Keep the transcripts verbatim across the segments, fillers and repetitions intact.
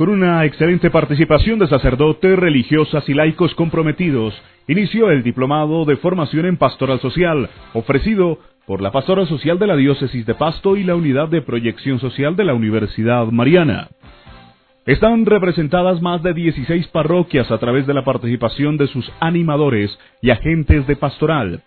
con una excelente participación de sacerdotes, religiosas y laicos comprometidos, inició el Diplomado de Formación en Pastoral Social, ofrecido por la Pastoral Social de la Diócesis de Pasto y la Unidad de Proyección Social de la Universidad Mariana. Están representadas más de dieciséis parroquias a través de la participación de sus animadores y agentes de pastoral.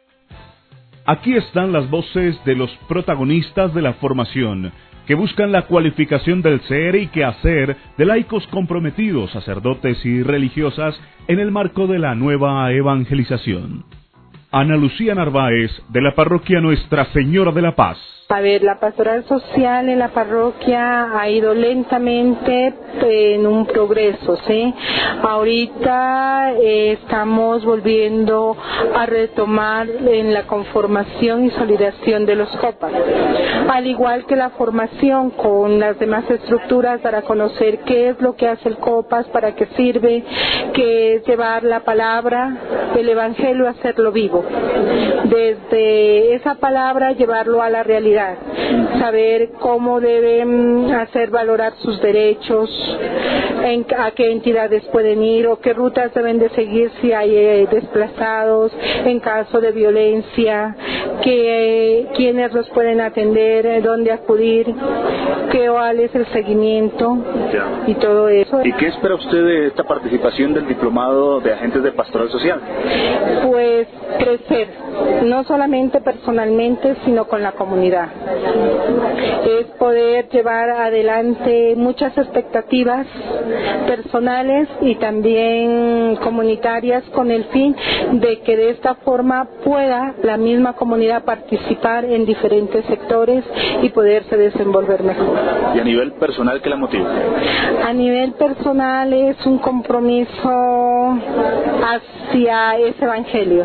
Aquí están las voces de los protagonistas de la formación, que buscan la cualificación del ser y quehacer de laicos comprometidos, sacerdotes y religiosas en el marco de la nueva evangelización. Ana Lucía Narváez, de la parroquia Nuestra Señora de la Paz. A ver, la pastoral social en la parroquia ha ido lentamente en un progreso, ¿sí? Ahorita eh, estamos volviendo a retomar en la conformación y solidación de los COPAS, al igual que la formación con las demás estructuras para conocer qué es lo que hace el COPAS, para qué sirve, que es llevar la palabra del Evangelio, hacerlo vivo. Desde esa palabra llevarlo a la realidad. Saber cómo deben hacer valorar sus derechos, en, a qué entidades pueden ir o qué rutas deben de seguir si hay eh, desplazados, en caso de violencia, que, eh, quiénes los pueden atender, eh, dónde acudir, qué cuál es el seguimiento ya. Y todo eso. ¿Y qué espera usted de esta participación del Diplomado de Agentes de Pastoral Social? Pues crecer, no solamente personalmente, sino con la comunidad. Es poder llevar adelante muchas expectativas personales y también comunitarias con el fin de que de esta forma pueda la misma comunidad participar en diferentes sectores y poderse desenvolver mejor. ¿Y a nivel personal qué la motiva? A nivel personal es un compromiso hacia ese evangelio,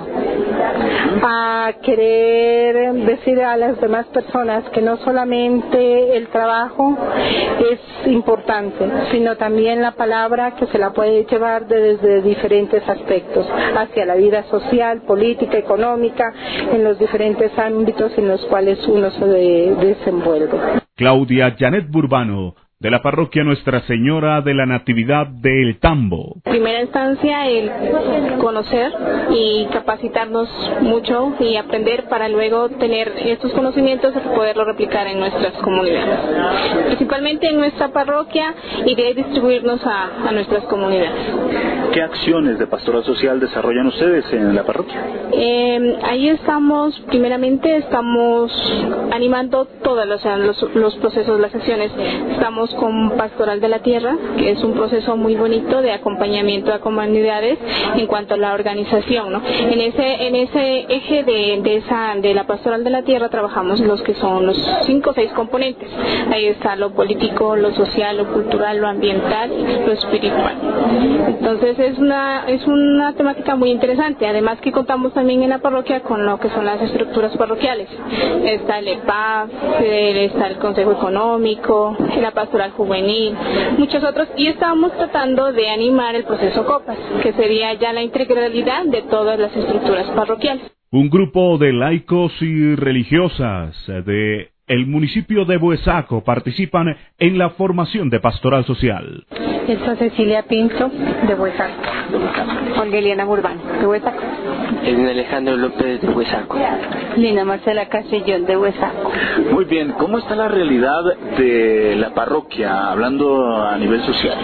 a querer decir a las demás personas que no solamente el trabajo es importante, sino también la palabra, que se la puede llevar desde diferentes aspectos, hacia la vida social, política, económica, en los diferentes ámbitos en los cuales uno se desenvuelve. Claudia Janet Burbano, de la parroquia Nuestra Señora de la Natividad de El Tambo. En primera instancia, el conocer y capacitarnos mucho y aprender para luego tener estos conocimientos y poderlos replicar en nuestras comunidades. Principalmente en nuestra parroquia y de ahí distribuirnos a, a nuestras comunidades. ¿Qué acciones de pastoral social desarrollan ustedes en la parroquia? Eh, ahí estamos, primeramente estamos animando todos los, los, los procesos, las sesiones. Estamos con Pastoral de la Tierra, que es un proceso muy bonito de acompañamiento a comunidades en cuanto a la organización, ¿no? En ese en ese eje de, de esa de la Pastoral de la Tierra trabajamos los que son los cinco o seis componentes. Ahí está lo político, lo social, lo cultural, lo ambiental, lo espiritual. Entonces es una es una temática muy interesante. Además que contamos también en la parroquia con lo que son las estructuras parroquiales. Está el E P A F, está el Consejo Económico, la Pastoral Juvenil, muchos otros, y estamos tratando de animar el proceso COPAS, que sería ya la integralidad de todas las estructuras parroquiales. Un grupo de laicos y religiosas de el municipio de Buesaco participan en la formación de pastoral social. Esta Cecilia Pinto, de Buesaco. Olga Eliana Burbano, de Buesaco. Edwin Alejandro López, de Buesaco. Lina Marcela Castellón, de Buesaco. Muy bien, ¿cómo está la realidad de la parroquia, hablando a nivel social?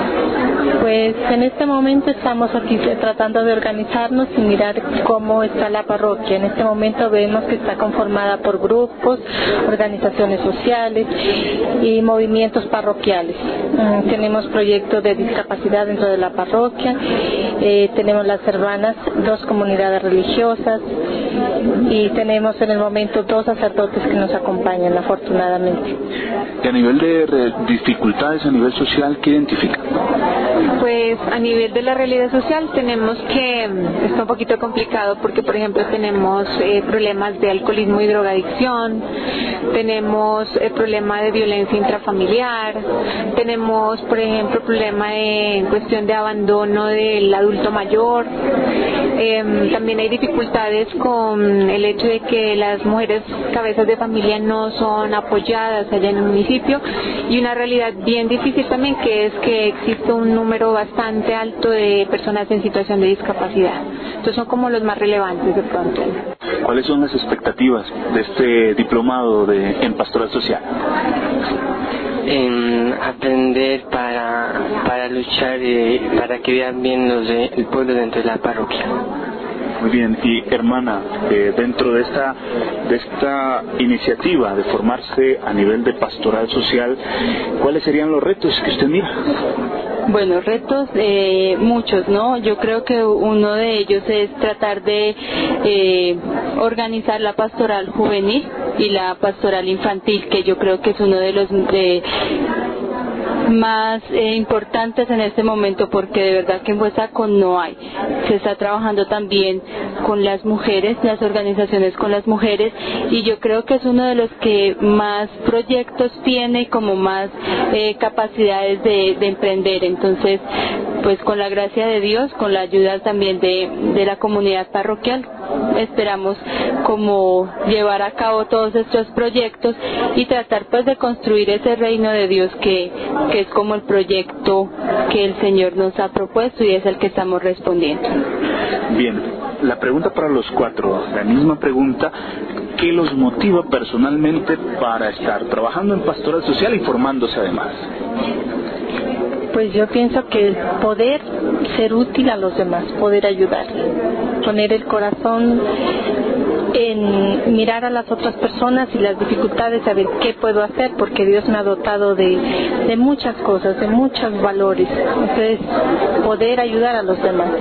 Pues en este momento estamos aquí tratando de organizarnos y mirar cómo está la parroquia. En este momento vemos que está conformada por grupos, organizaciones sociales y movimientos parroquiales. Mm, tenemos proyectos de discapacidad dentro de la parroquia, eh, tenemos las hermanas, dos comunidades religiosas y tenemos en el momento dos sacerdotes que nos acompañan, afortunadamente. Y a nivel de dificultades a nivel social, ¿qué identifican? Pues a nivel de la realidad social tenemos que, está un poquito complicado porque por ejemplo tenemos eh, problemas de alcoholismo y drogadicción, tenemos el problema de violencia intrafamiliar, tenemos por ejemplo problema de, en cuestión de abandono del adulto mayor, eh, también hay dificultades con el hecho de que las mujeres cabezas de familia no son apoyadas allá en el municipio y una realidad bien difícil también que es que existe un número bastante alto de personas en situación de discapacidad. Entonces son como los más relevantes de pronto. ¿Cuáles son las expectativas de este diplomado de, en pastoral social? En aprender para, para luchar y para que vean bien los de, el pueblo dentro de la parroquia. Muy bien, y hermana, eh, dentro de esta de esta iniciativa de formarse a nivel de pastoral social, ¿cuáles serían los retos que usted mira? Bueno, retos eh, muchos, ¿no? Yo creo que uno de ellos es tratar de eh, organizar la pastoral juvenil y la pastoral infantil, que yo creo que es uno de los de, más eh, importantes en este momento, porque de verdad que en Huesaco no hay. Se está trabajando también con las mujeres, las organizaciones con las mujeres, y yo creo que es uno de los que más proyectos tiene, como más eh, capacidades de, de emprender. Entonces, pues con la gracia de Dios, con la ayuda también de, de la comunidad parroquial, esperamos como llevar a cabo todos estos proyectos y tratar pues de construir ese reino de Dios que, que es como el proyecto que el Señor nos ha propuesto y es el que estamos respondiendo. Bien, la pregunta para los cuatro, la misma pregunta, ¿qué los motiva personalmente para estar trabajando en pastoral social y formándose además? Pues yo pienso que el poder ser útil a los demás, poder ayudar, poner el corazón en mirar a las otras personas y las dificultades, saber qué puedo hacer, porque Dios me ha dotado de, de muchas cosas, de muchos valores. Entonces, poder ayudar a los demás.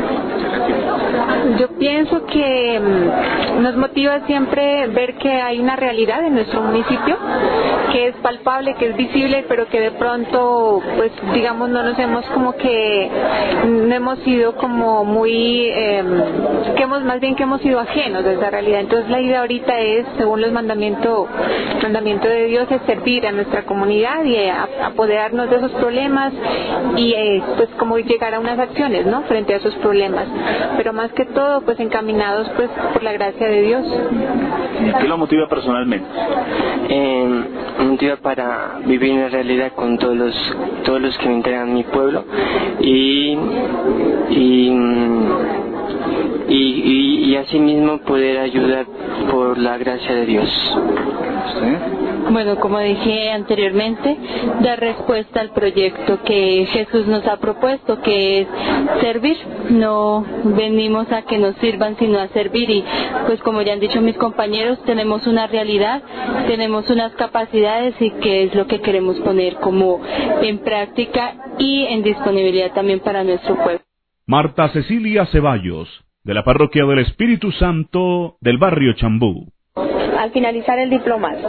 Yo pienso que nos motiva siempre ver que hay una realidad en nuestro municipio, que es palpable, que es visible, pero que de pronto, pues digamos, no nos hemos como que, no hemos sido como muy, eh, que hemos, más bien que hemos sido ajenos de esa realidad. Entonces la idea ahorita es, según los mandamientos, mandamiento de Dios, es servir a nuestra comunidad y a, apoderarnos de esos problemas y eh, pues como llegar a unas acciones, ¿no?, frente a esos problemas. Pero más que todo, pues encaminados pues por la gracia de Dios. ¿Qué lo motiva personalmente? Eh, me motiva para vivir en la realidad con todos los todos los que me integran mi pueblo y y y, y, y asimismo poder ayudar por la gracia de Dios. ¿Sí? Bueno, como dije anteriormente, dar respuesta al proyecto que Jesús nos ha propuesto, que es servir. No venimos a que nos sirvan, sino a servir. Y pues como ya han dicho mis compañeros, tenemos una realidad, tenemos unas capacidades y que es lo que queremos poner como en práctica y en disponibilidad también para nuestro pueblo. Marta Cecilia Ceballos, de la Parroquia del Espíritu Santo del barrio Chambú. Al finalizar el diplomado,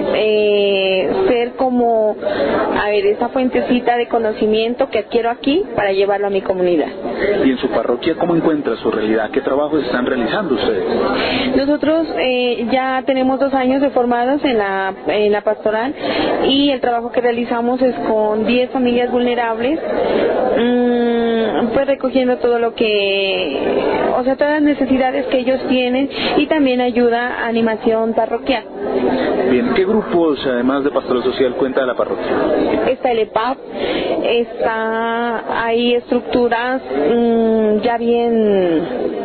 eh, ser como, a ver, esa fuentecita de conocimiento que adquiero aquí para llevarlo a mi comunidad. ¿Y en su parroquia cómo encuentra su realidad? ¿Qué trabajos están realizando ustedes? Nosotros eh, ya tenemos dos años de formados en la, en la pastoral y el trabajo que realizamos es con diez familias vulnerables, mmm, pues recogiendo todo lo que, o sea, todas las necesidades que ellos tienen y también ayuda a animación parroquial. Bien, ¿qué grupos, además de pastoral social, cuenta la parroquia? Está el E P A P, está, hay estructuras mmm, ya bien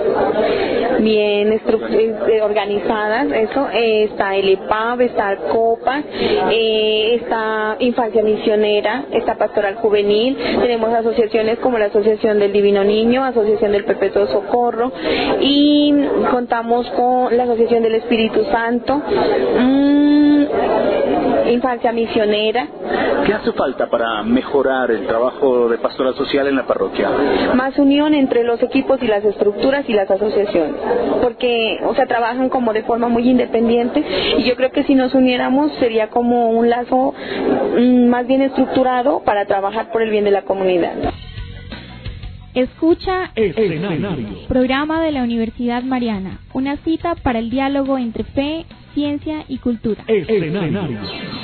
bien estru- eh, organizadas, eso, eh, está el E P A P, está COPA, eh, está Infancia Misionera, está Pastoral Juvenil, tenemos asociaciones como la Asociación del Divino Niño, Asociación del Perpetuo Socorro y contamos con la Asociación del Espíritu Santo, mmm, Infancia Misionera. ¿Qué hace falta para mejorar el trabajo de pastoral social en la parroquia? Más unión entre los equipos y las estructuras y las asociaciones, porque, o sea, trabajan como de forma muy independiente y yo creo que si nos uniéramos sería como un lazo mmm, más bien estructurado para trabajar por el bien de la comunidad. Escucha Escenario. Programa de la Universidad Mariana, una cita para el diálogo entre fe, ciencia y cultura. Escenario.